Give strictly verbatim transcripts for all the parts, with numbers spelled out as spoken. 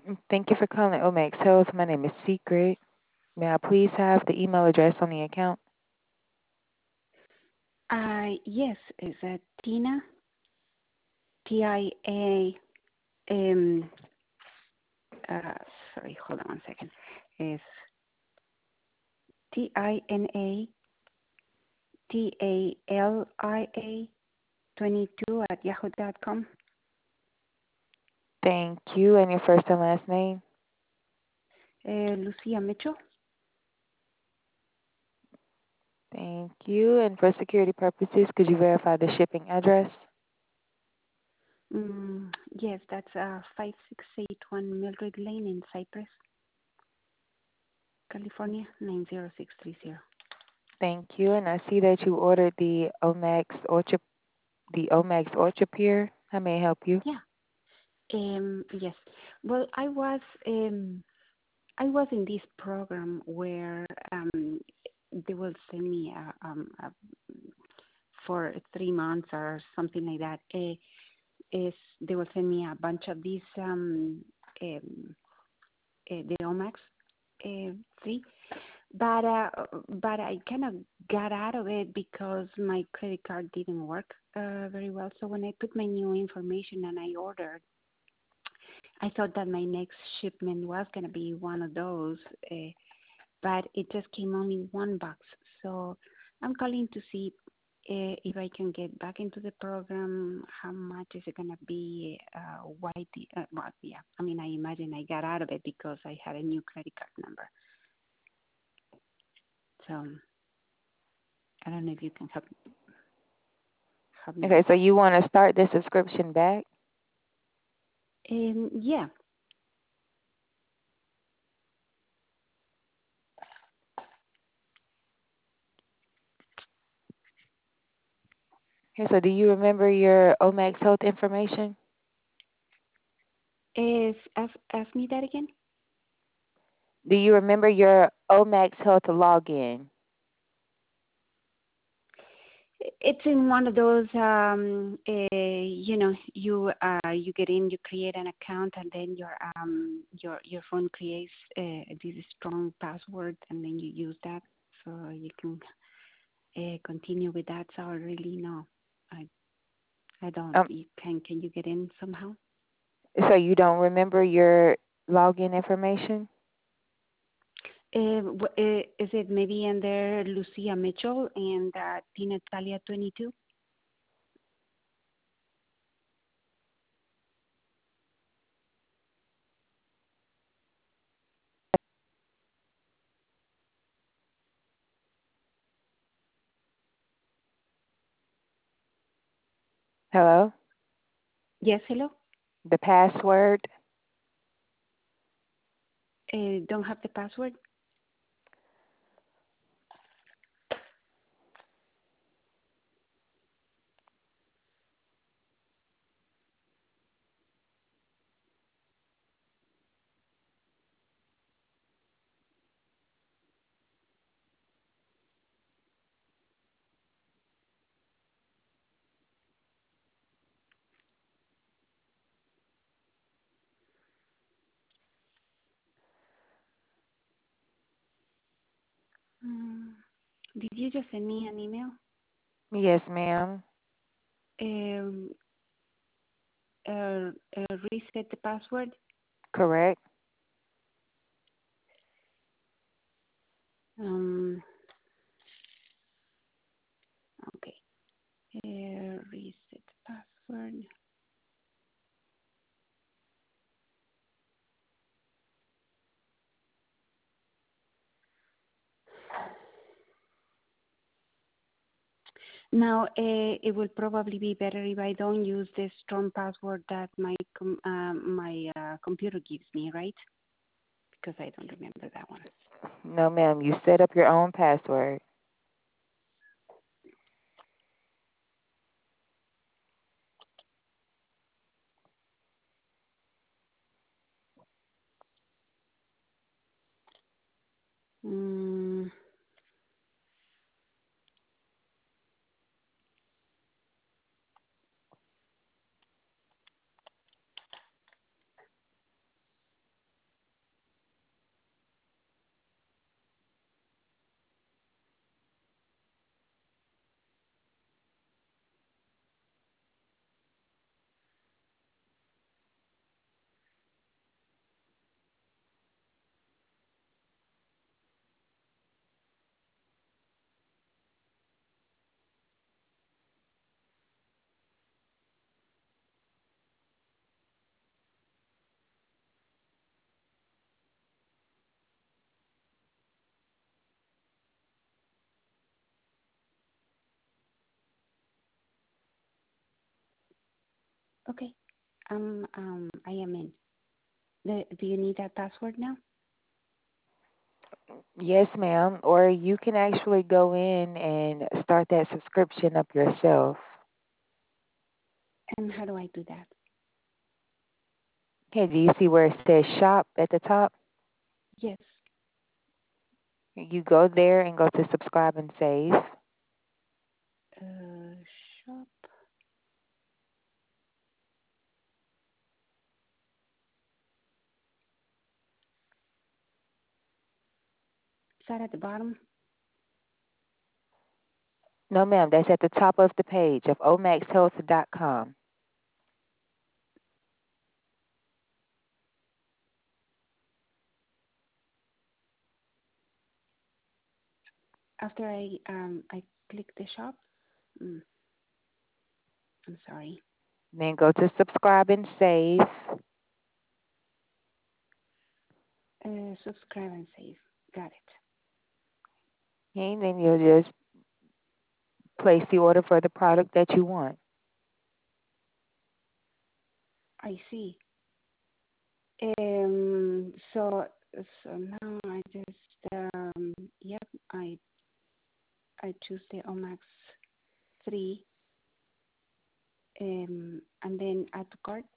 Thank you for calling Omax Health. My name is Secret. May I please have the email address on the account? Uh, yes, is that Tina? T I A, um, uh, sorry, hold on one second. Is T I N A T A L I A twenty-two at yahoo dot com. Thank you. And your first and last name? Uh, Lucia Mitchell. Thank you. And for security purposes, could you verify the shipping address? Mm, yes, that's uh, five six eight one Mildred Lane in Cypress, California, nine zero six three zero. Thank you. And I see that you ordered the Omax Ultra, the Omax Ultra Pure. How may I help you? Yeah. Um, yes. Well, I was um, I was in this program where um, they will send me a, um, a, for three months or something like that. Uh, is they will send me a bunch of these um, um, uh, the Omax uh, free, but uh, but I kind of got out of it because my credit card didn't work uh, very well. So when I put my new information and I ordered, I thought that my next shipment was gonna be one of those, uh, but it just came only one box. So I'm calling to see uh, if I can get back into the program. How much is it gonna be? Uh, why? The, uh, well, yeah. I mean, I imagine I got out of it because I had a new credit card number. So I don't know if you can help help me Okay, with so that. you want to start the subscription back? Um, yeah. Okay, so do you remember your Omax Health information? Is ask, ask me that again. Do you remember your Omax Health login? It's in one of those, um, uh, you know, you uh, you get in, you create an account, and then your um your your phone creates uh, this strong password, and then you use that, so you can uh, continue with that. So I really know, I I don't. Um, You can can you get in somehow? so you don't remember your login information? Uh, w- uh, is it maybe under Lucia Mitchell and uh, Tina Talia twenty-two? Hello? Yes, hello. The password? Uh, don't have the password. Mm. Did you just send me an email? Yes, ma'am. Um, uh, uh, reset the password. Correct. Um, okay. Uh, reset password. Now, uh, it will probably be better if I don't use the strong password that my com- uh, my uh, computer gives me, right? Because I don't remember that one. No, ma'am. You set up your own password. Mm, Okay. Um, um, I am in. The, do you need that password now? Yes, ma'am. Or you can actually go in and start that subscription up yourself. And how do I do that? Okay, do you see where it says shop at the top? Yes. You go there and go to subscribe and save. Uh, shop. Is that at the bottom? No, ma'am, that's at the top of the page of omax health dot com. After I um I click the shop. Mm, I'm sorry. Then go to subscribe and save. Uh, subscribe and save. Got it. And then you'll just place the order for the product that you want. I see. Um. So so now I just um. Yep. I I choose the Omax three. Um. And then add to cart.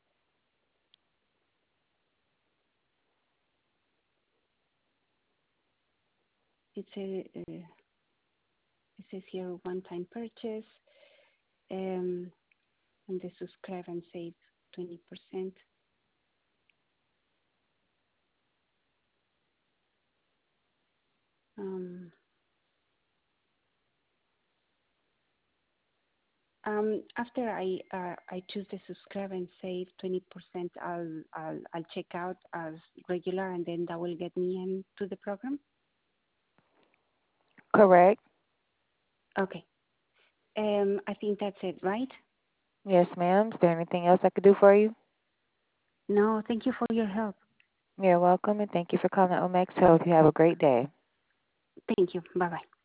It's a. Uh, it says here one-time purchase. Um. And the subscribe and save twenty percent. Um. Um, after I uh, I choose the subscribe and save twenty percent, I'll I'll I'll check out as regular, and then that will get me into the program. Correct? Okay. Um, I think that's it, right? Yes, ma'am. Is there anything else I could do for you? No, thank you for your help. You're welcome, and thank you for calling Omax Health. You have a great day. Thank you. Bye bye.